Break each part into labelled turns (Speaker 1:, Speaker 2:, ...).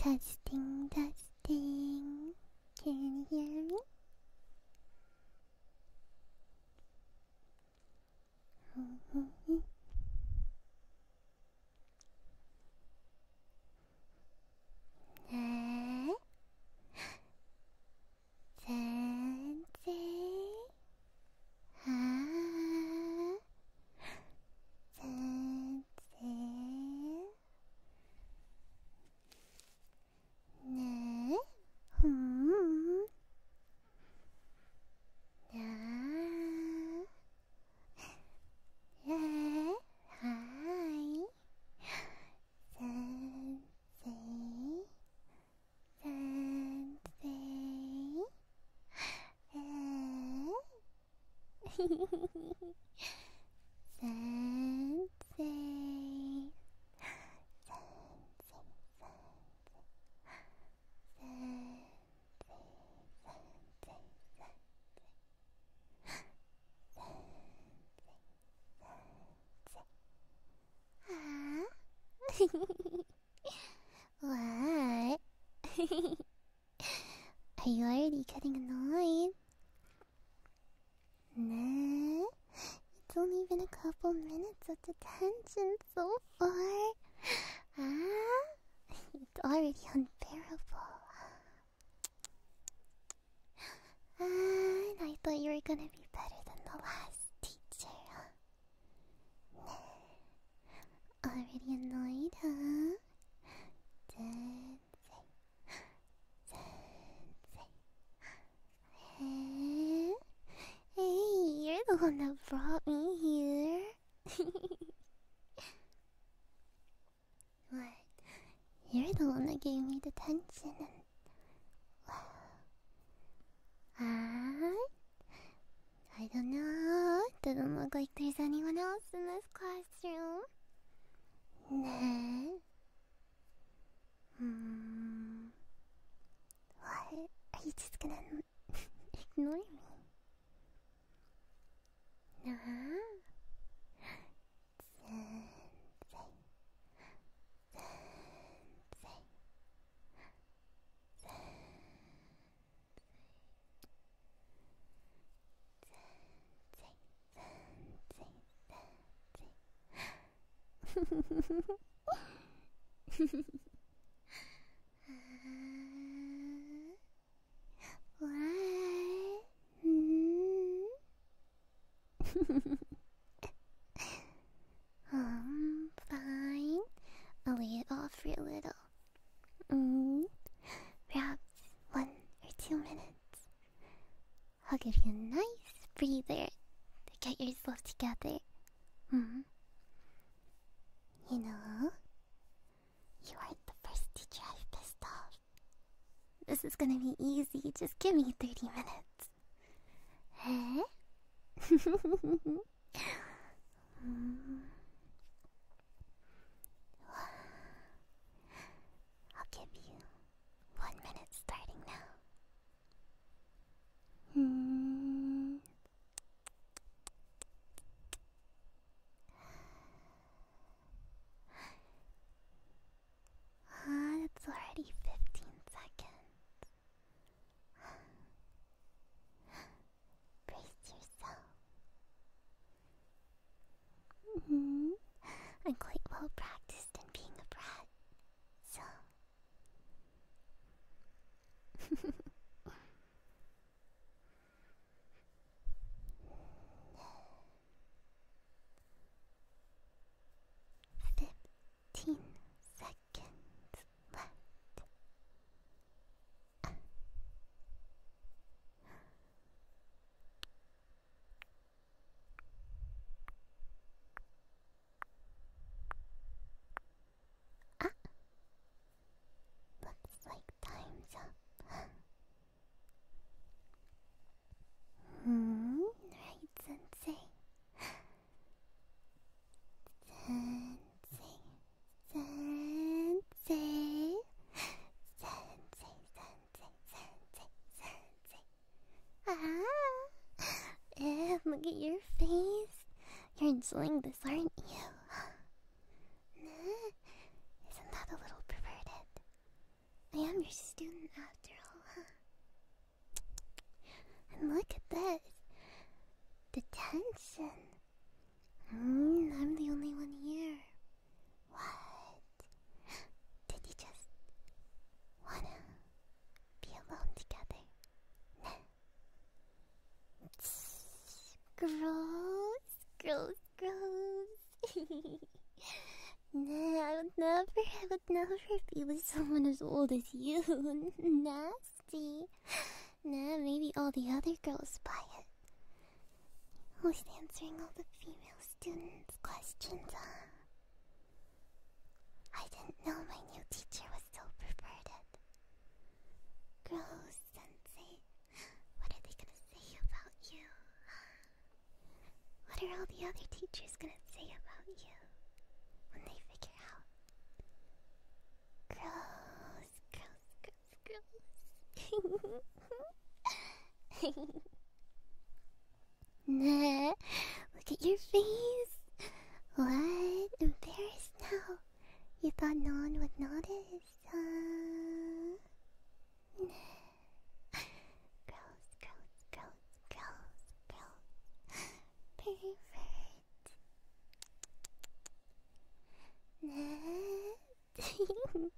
Speaker 1: Testing, testing. Can you hear me? What? Are you already getting annoyed? Nah, it's only been a couple minutes of detention so far. It's already unbearable. And I thought you were gonna be better than the last teacher. Nah, already annoyed, huh? Hey, you're the one that brought me here. What? You're the one that gave me detention and... I don't know. It doesn't look like there's anyone else in this classroom. Nah. What? Are you just gonna ignore me? Nah. What? Fine. I'll lay it off for a little. Perhaps 1 or 2 minutes. I'll give you a nice breather to get yourself together. You know, you aren't the first teacher I've pissed off. This is gonna be easy. Just give me 30 minutes. Eh? I'll give you 1 minute starting now. That's already 15 seconds. Brace yourself. I'm quite well practiced in being a brat, so... 15 seconds left. Looks like time's up. Right, Sensei? Look at your face. You're enjoying this, aren't you? Isn't that a little perverted? your student after all, huh? And look at this. Detention. I'm the only one here. What? Did you just wanna be alone together? Nah. Gross, gross, gross. Nah, I would never be with someone as old as you. Nasty. Nah, maybe all the other girls buy it. Always answering all the female students' questions, huh? I didn't know my new teacher was so perverted. Gross, Sensei. What are they gonna say about you? What are all the other teachers gonna say about you when they figure out? Gross, gross, gross, gross. Nah, look at your face. What? Embarrassed now? You thought no one would notice, huh? Nah. Gross, gross, gross, gross, gross. Pervert. Nah.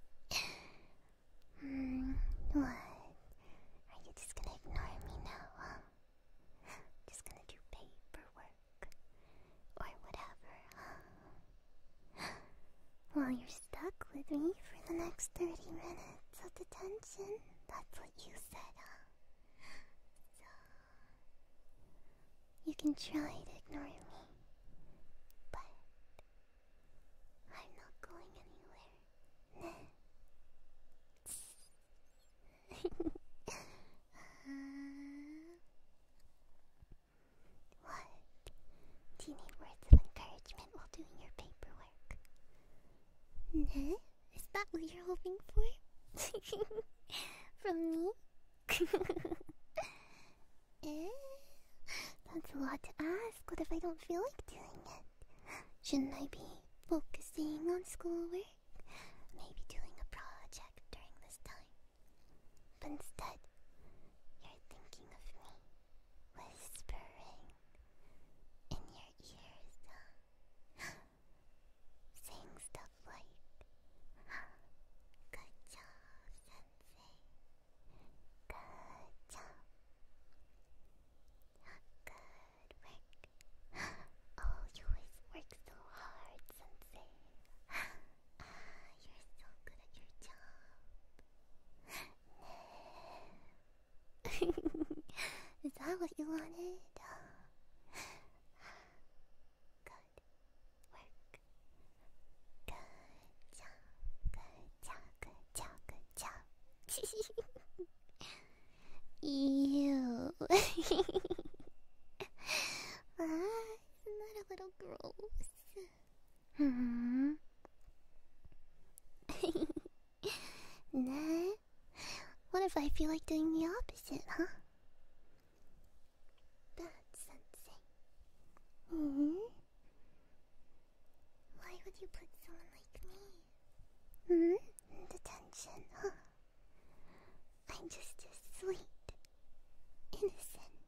Speaker 1: What? Are you just gonna ignore me now, huh? Just gonna do paperwork or whatever, huh? Well, you're stuck with me for the next 30 minutes of detention. That's what you said, huh? So, you can try to ignore me, but I'm not going anywhere. Nah. What? Do you need words of encouragement while doing your paperwork? Nah? Is that what you're hoping for? From me? Eh? That's a lot to ask. What if I don't feel like doing it? Shouldn't I be focusing on schoolwork? Maybe doing a project during this time? But instead, you're thinking of me, whispering in your ears, saying stuff like, good job, Sensei. Good job. Good work. Oh, you always work so hard, Sensei. You're so good at your job. Is that what you wanted? Good work. Good job. Good job. Good job. Good job. Ew. Isn't that a little gross? Nah. What if I feel like doing the opposite, huh? Bad Sensei. Why would you put someone like me? In detention, huh? I'm just a sweet, innocent,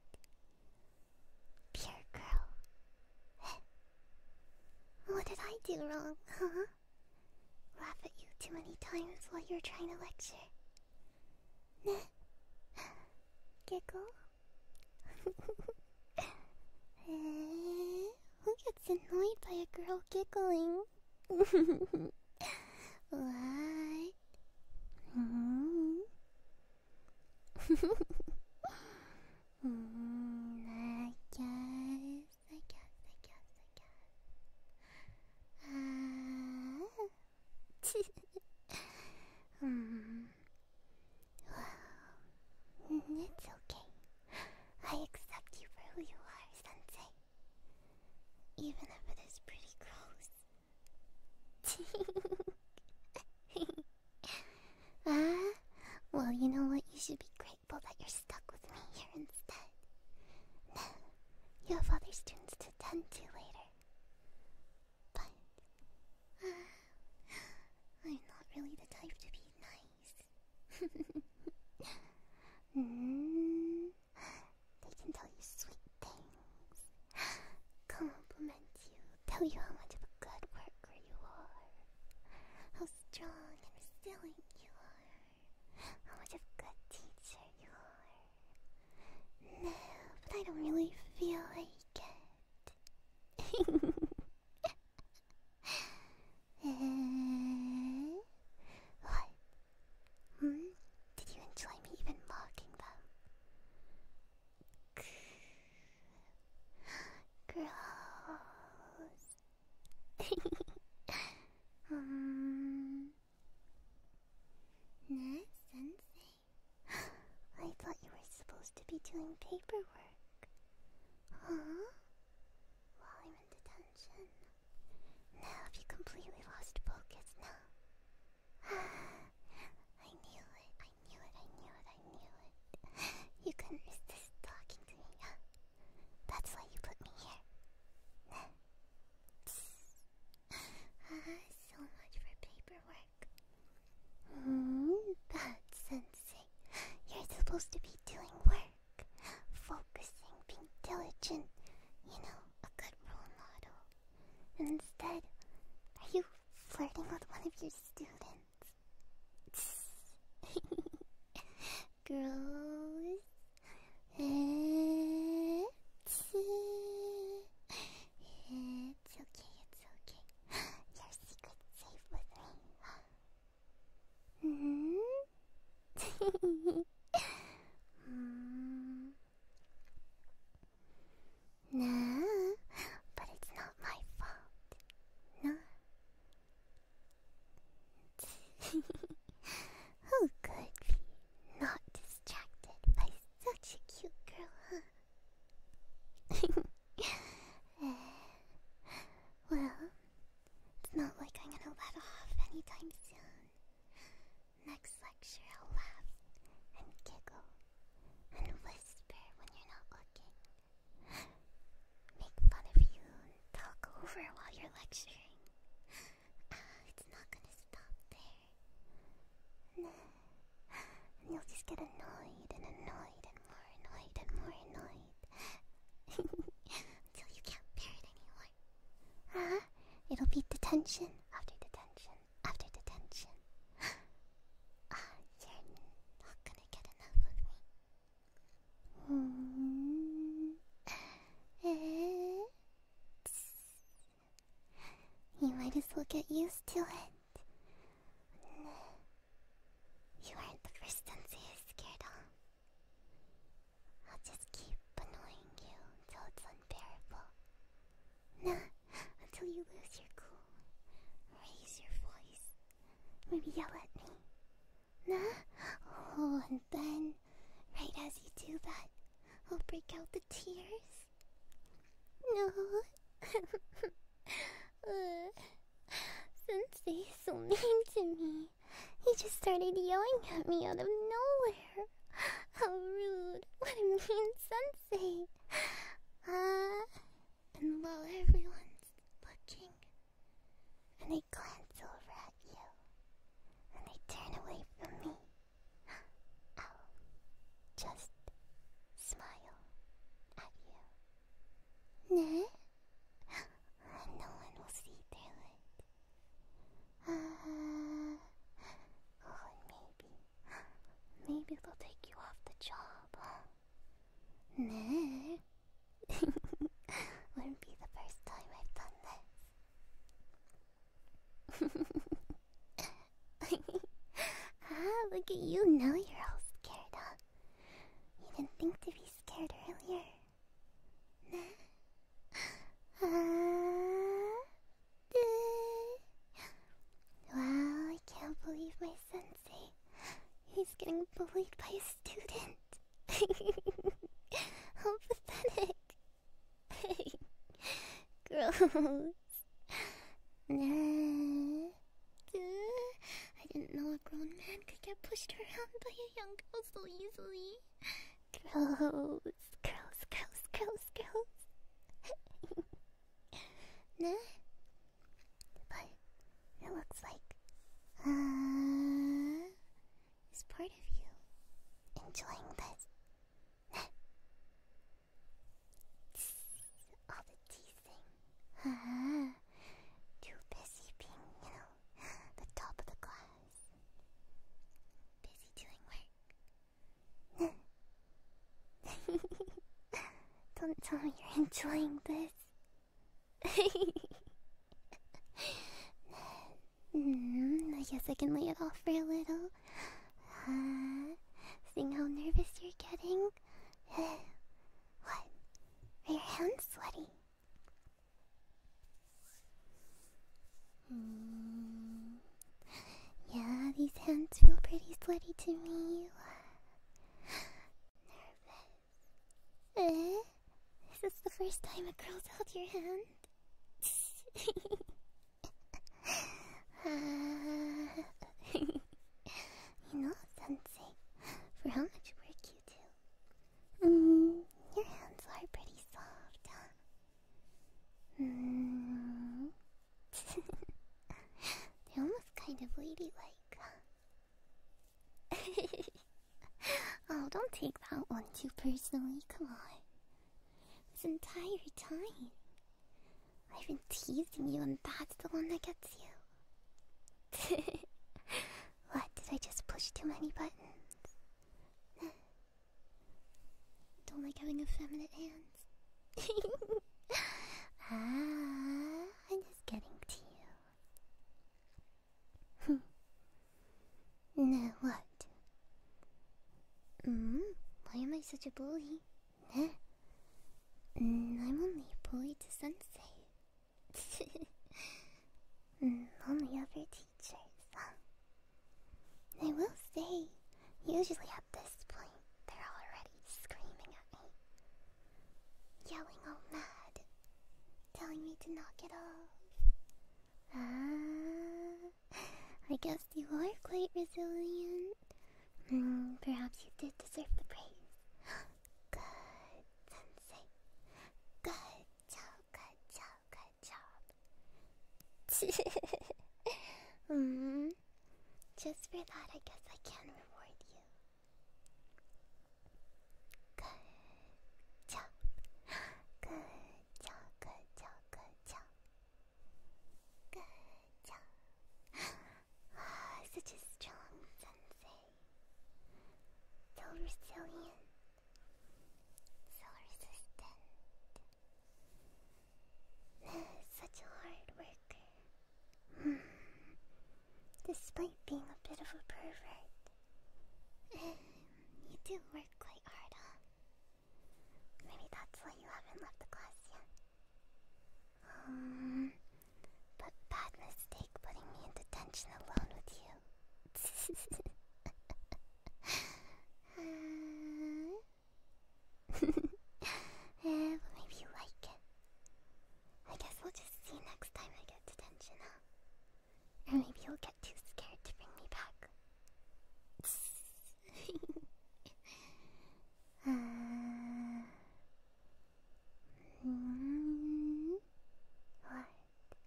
Speaker 1: pure girl. What did I do wrong, huh? Laugh at you too many times while you're trying to lecture. Nah. Giggle. Who gets annoyed by a girl giggling? What? I guess. Well, it's okay. I accept you for who you are, Sensei. Even if it is pretty gross. Well, you know what? You should be grateful that you're stuck with me here instead. Now, you have other students to tend to later. But, I'm not really the type to be nice. mm, they can tell you sweet things, compliment you, tell you how much of a good worker you are, how strong and resilient you are, how much of a good teacher you are. No, but I don't really feel like it. What? Did you enjoy me even mocking them? Gross. Nah, Sensei. I thought you were supposed to be doing paperwork. Huh? While I'm in detention. Now have you completely lost focus now? I knew it, I knew it, I knew it, I knew it. You couldn't resist talking to me, huh? That's why you put me here. So much for paperwork. That's Sensei. You're supposed to be doing work. Focusing, being diligent. You know, a good role model. Instead, are you flirting with one of your students? Gross. It's okay, it's okay. Your secret's safe with me. Nah, but it's not my fault. No. Who could be not distracted by such a cute girl, huh? Well, it's not like I'm gonna let off anytime soon. Next lecture I'll laugh and giggle and whisper when you're not looking. Make fun of you and talk over while you're lecturing. It's not gonna stop there. Nah. And you'll just get annoyed and annoyed and more annoyed and more annoyed. Until you can't bear it anymore. It'll be detention after detention after detention. You're not gonna get enough of me. You might as well get used to it. You aren't the first sensei is scared of. I'll just keep annoying you until it's unbearable. Nah, until you lose your cool. Raise your voice. Maybe yell at me. Nah? Oh, and then, right as you do that, I'll break out the tears. No. Sensei's so mean to me. He just started yelling at me out of nowhere. How rude. What a mean sensei. And while everyone's looking, and they glance over at you, and they turn away from me, I'll just smile at you. Nah? And no one will see through it. Oh, maybe they'll take you off the job, huh? Nah. Wouldn't be the first time I've done this. Look at you, now you're all scared, huh? You didn't think to be scared earlier. Nah. Wow, I can't believe my sensei. He's getting bullied by a student. How pathetic. Gross. Nah. I didn't know a grown man could get pushed around by a young girl so easily. Gross. Gross, gross, gross, gross. Nah. But it looks like, is part of tell me you're enjoying this. I guess I can lay it off for a little. Seeing how nervous you're getting. What? Are your hands sweaty? Yeah, these hands feel pretty sweaty to me. Nervous. Is this the first time a girl's held your hand? You know, Sensei, for how much work you do, your hands are pretty soft, huh? They're almost kind of ladylike. Oh, don't take that one too personally, come on. This entire time, I've been teasing you and that's the one that gets you. What, did I just push too many buttons? Don't like having effeminate hands. I'm just getting to you. Nah, what? Why am I such a bully? Nah. I'm only a bully to Sensei. Only other teachers. I will say, usually at this point, they're already screaming at me. Yelling all mad. Telling me to knock it off. I guess you are quite resilient. Perhaps you did deserve the praise. Good, Sensei. Good job, good job, good job. Just for that, I guess I can reward you. Good job. Good job, good job, good job. Good job. Such a strong Sensei. So resilient. So resistant. Such a hard worker. Despite being a bit of a pervert, you do work quite hard, huh? Maybe that's why you haven't left the class yet. But bad mistake putting me in detention alone with you. But maybe you like it. I guess we'll just see next time I get detention, huh? Or maybe you'll get too scared to bring me back. What?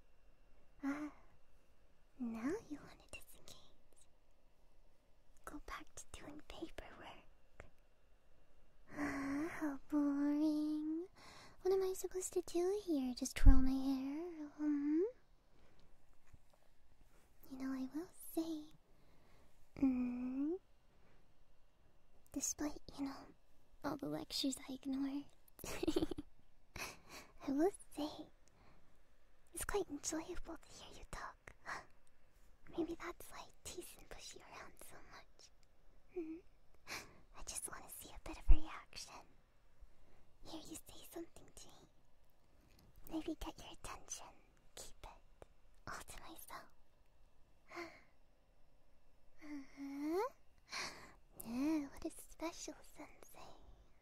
Speaker 1: Now you want to disengage. Go back to doing paperwork. How boring. What am I supposed to do here? Just twirl my hair? You know, I will say, despite, all the lectures I ignored, I will say, it's quite enjoyable to hear you talk. Maybe that's why I tease and push you around so much. I just want to see a bit of a reaction. Hear you say something to me. Maybe get your attention. Keep it all to myself. Yeah, what a special Sensei.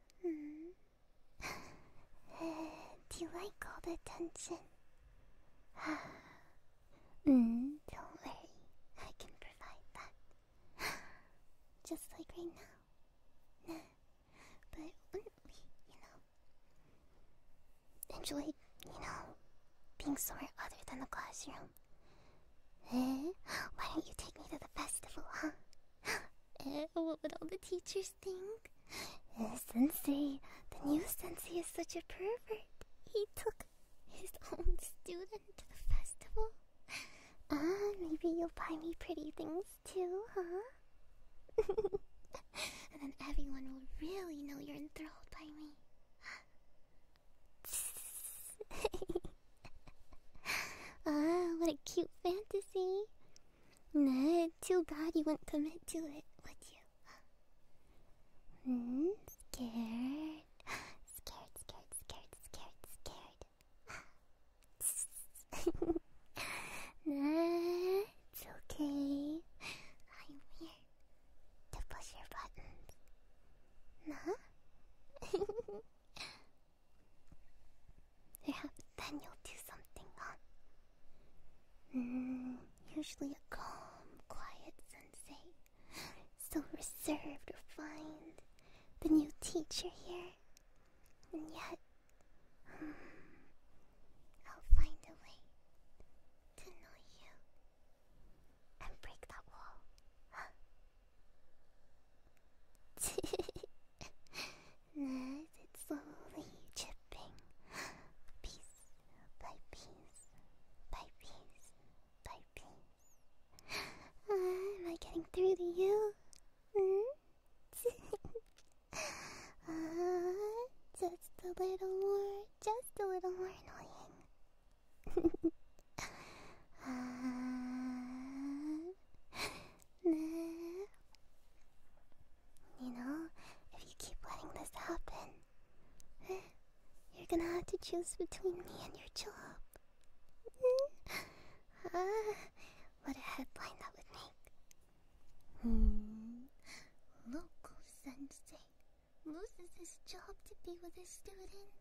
Speaker 1: Do you like all the attention? Don't worry, I can provide that. Just like right now. But wouldn't we, enjoy, being somewhere other than the classroom? Why don't you take me to the festival, huh? What would all the teachers think? Sensei, the new Sensei is such a pervert. He took his own student to the festival. Maybe you'll buy me pretty things too, huh? And then everyone will really know you're enthralled by me. Ah, what a cute fantasy. Nah, too bad you wouldn't commit to it, would you? Scared. Scared, scared, scared, scared, scared. Nah, it's okay. I'm here to push your buttons. Nah? Perhaps then you'll do something, huh? Usually a calm, quiet sensei. So reserved, refined. The new teacher here. And yet, I'll find a way to know you and break that wall. As it's slowly chipping, piece by piece, by piece, by piece. Am I getting through to you? Just a little more annoying. Nah. You know, if you keep letting this happen, you're gonna have to choose between me and your job. What a headline that would make. Local sensei loses his job to be with his student.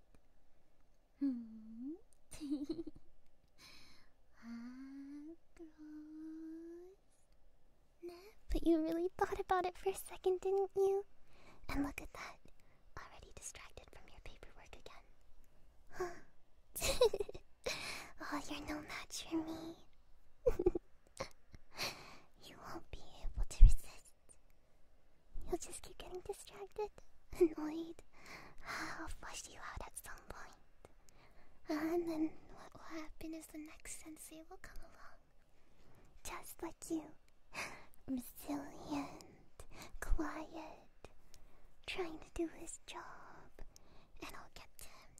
Speaker 1: Gross. Nah, but you really thought about it for a second, didn't you? And look at that. Already distracted from your paperwork again. Oh, you're no match for me. You won't be able to resist. You'll just keep getting distracted, annoyed. I'll flush you out at some point. And then what will happen is the next sensei will come along. Just like you. Resilient, quiet, trying to do his job. And I'll get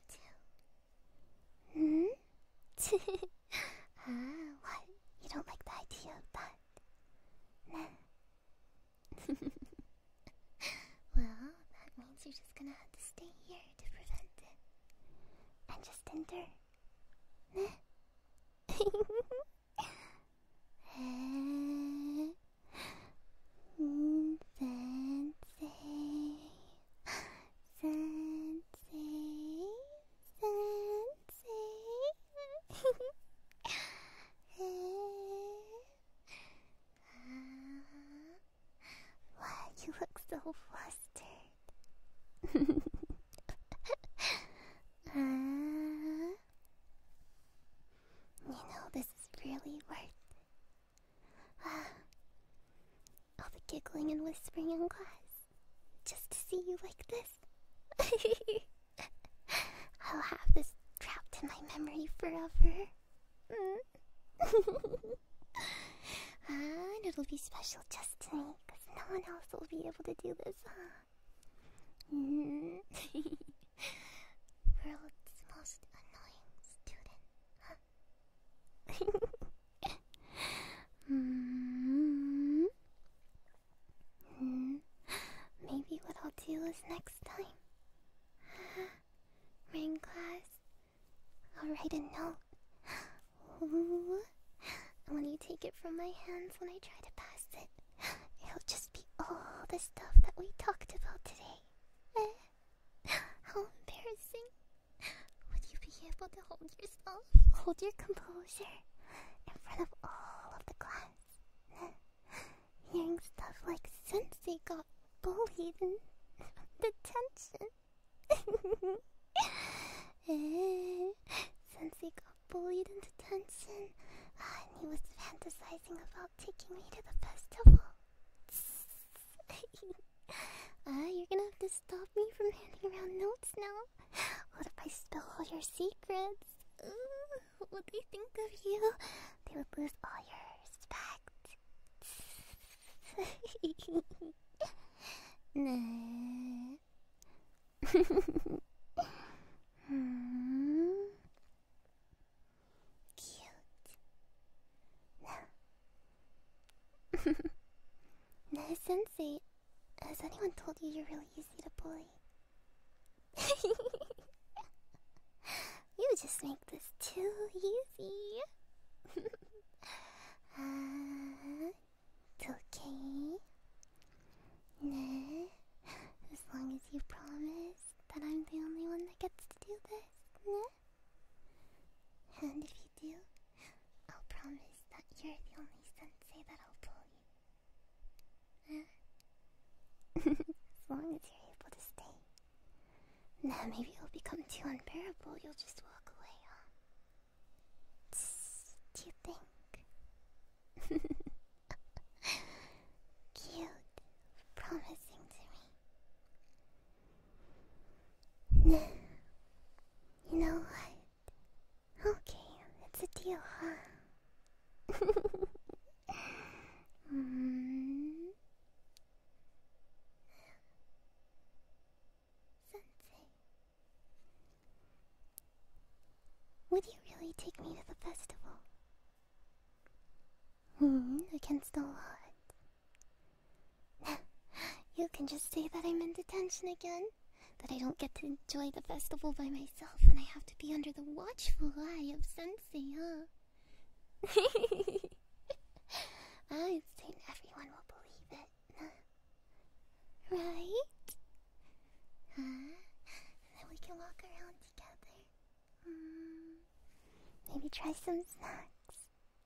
Speaker 1: to him too. What? You don't like the idea of that? Nah. Well, that means you're just gonna have to stay here to prevent it. And just endure. Nah. Why, you look so flustered. You know, this is really worth it. All the giggling and whispering in class, just to see you like this. I'll have this trapped in my memory forever. And it'll be special just to me, because no one else will be able to do this, huh? World's most annoying student, huh? Maybe what I'll do is next time, in class, I'll write a note. Ooh. And when you take it from my hands when I try to pass it, it'll just be all the stuff that we talked about today. How embarrassing. Would you be able to hold yourself? Hold your composure in front of all of the class. Hearing stuff like Sensei got bullied in detention. Sensei got bullied in detention. And he was fantasizing about taking me to the festival. You're gonna have to stop me from handing around notes now. What if I spill all your secrets? What would they think of you? They would lose all your respect. Nah. Nah, Sensei, has anyone told you you're really easy to bully? You just make this too easy. It's okay. Nah, as long as you promise that I'm the only one that gets to do this, nah? And if you do, I'll promise that you're the only sensei that I'll bully. As long as you're able to stay. Nah, maybe it'll become too unbearable, you'll just walk away, huh? Do you think? Cute. Promising to me. Nah. You know what? Okay, it's a deal, huh? Sensei. Would you really take me to the festival? Against all odds. You can just say that I'm in detention again. That I don't get to enjoy the festival by myself and I have to be under the watchful eye of Sensei, huh? I think everyone will believe it. Right? And then we can walk around together. Maybe try some snacks.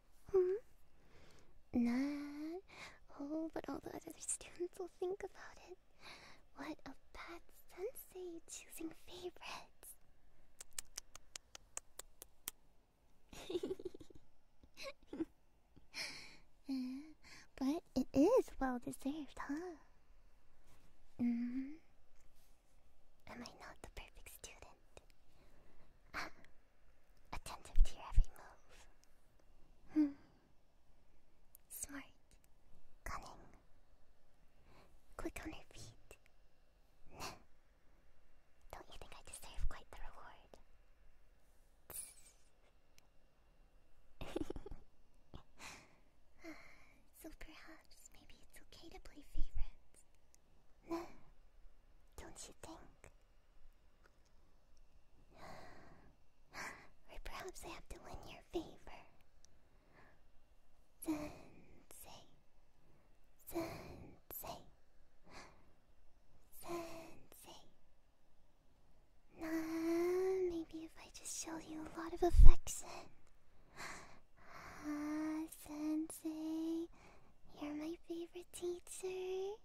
Speaker 1: Nah. Oh, but all the other students will think about it. What a bad sensei choosing favorites. But it is well deserved, huh? Am I not the perfect student? Attentive to your every move. Smart. Cunning. Quick on her feet. Don't you think I deserve quite the reward? So perhaps maybe it's okay to play favorites. Don't you think? Or perhaps I have to win your favor. Sensei. Sensei. Sensei. Nah, maybe if I just show you a lot of affection. Sensei, you're my favorite teacher.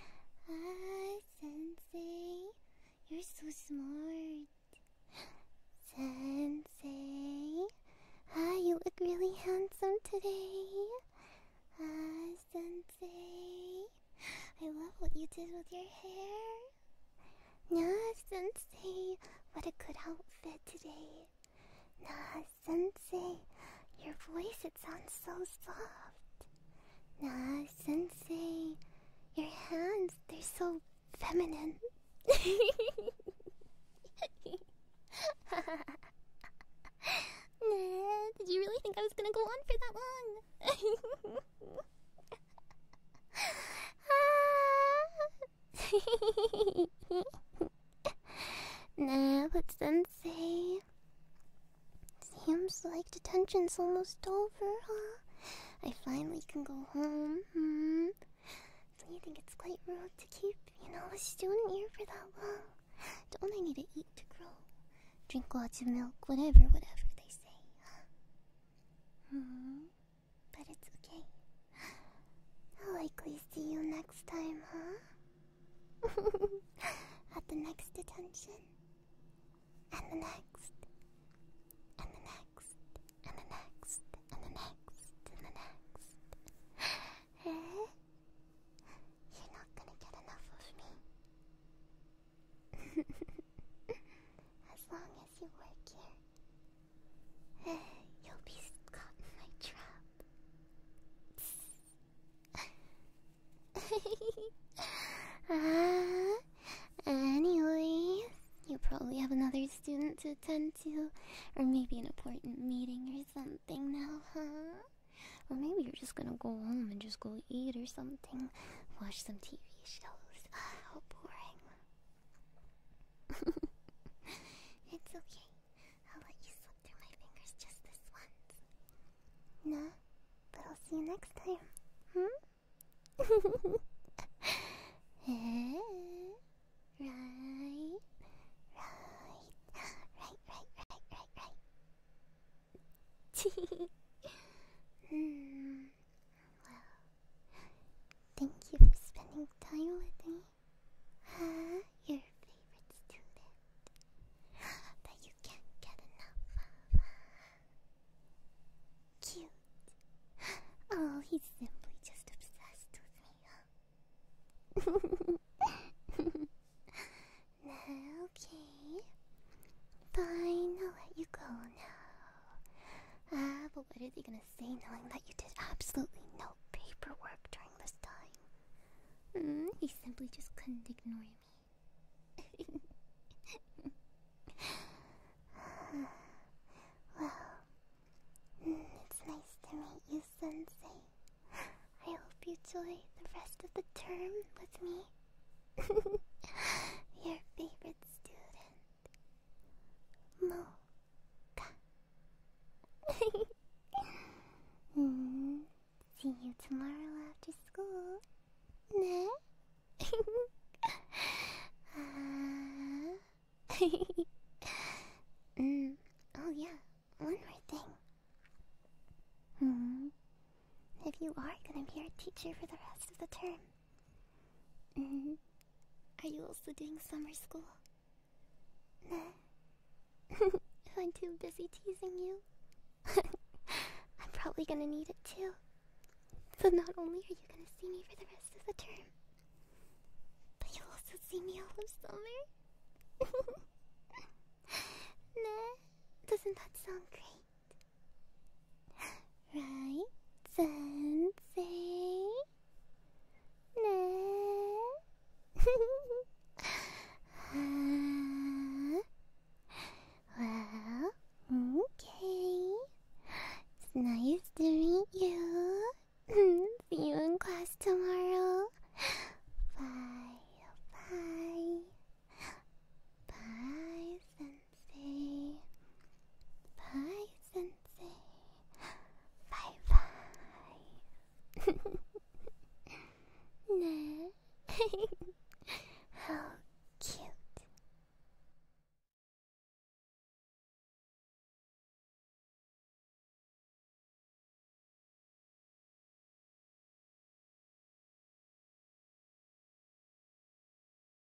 Speaker 1: Sensei, you're so smart. Sensei, you look really handsome today. Sensei, I love what you did with your hair. Nah, Sensei, what a good outfit today. Nah, Sensei, your voice, it sounds so soft. Nah, Sensei, your hands, they're so feminine. Nah, did you really think I was gonna go on for that long? Nah, but Sensei, seems like detention's almost over, huh? I finally can go home. So you think it's quite rude to keep, a student here for that long? Don't I need to eat to grow? Drink lots of milk, whatever they say. But it's okay. I'll likely see you next time, huh? At the next detention. And the next. And the next. And the next. And the next. And the next. You're not gonna get enough of me. As long as you work here, you'll be caught in my trap. Anyways, you probably have another student to attend gonna go home and just go eat or something. Watch some TV shows. How boring. It's okay. I'll let you slip through my fingers just this once. Nah, but I'll see you next time. Right. Well, thank you for spending time with me. Your favorite student that you can't get enough of. Cute. Oh, he's simply just obsessed with me, Okay. Fine, I'll let you go now. But what are they gonna say knowing that you did absolutely no paperwork during this time? He simply just couldn't ignore me. Well, it's nice to meet you, Sensei. I hope you enjoy the rest of the term with me. Your favorite student, Mocha. See you tomorrow after school. Nah? Oh yeah, one more thing. If you are gonna be our teacher for the rest of the term, are you also doing summer school? Nah. If I'm too busy teasing you, I'm probably gonna need it too. So not only are you gonna see me for the rest of the term, but you'll also see me all of summer. Nah, doesn't that sound great? Right, Sensei? Nah. Well, okay. It's nice to meet you. See you in class tomorrow. Bye. Bye. Bye, Sensei. Bye, Sensei. Bye bye. Nah.